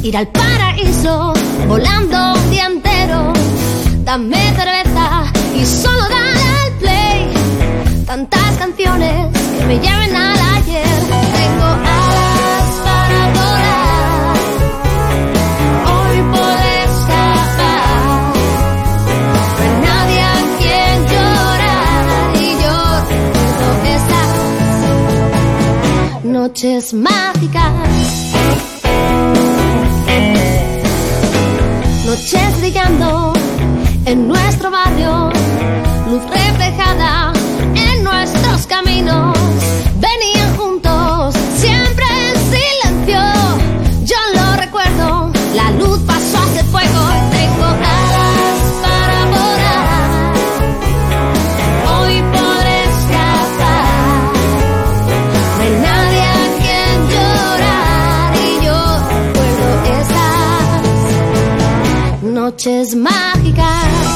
ir al paraíso, volando un día entero. Dame cerveza y solo dale al play. Tantas canciones que me lleven al ayer. Tengo alas para volar. Hoy podré escapar. No hay nadie a quien llorar. Y yo recuerdo esas noches mágicas. Noches brillando en nuestro barrio, luz reflejada en nuestros caminos. Venían juntos, siempre en silencio. Yo lo recuerdo, la luz pasó a ser fuego. Tengo alas para volar. Hoy podré escapar. No hay nadie a quien llorar. Y yo recuerdo esas noches mágicas.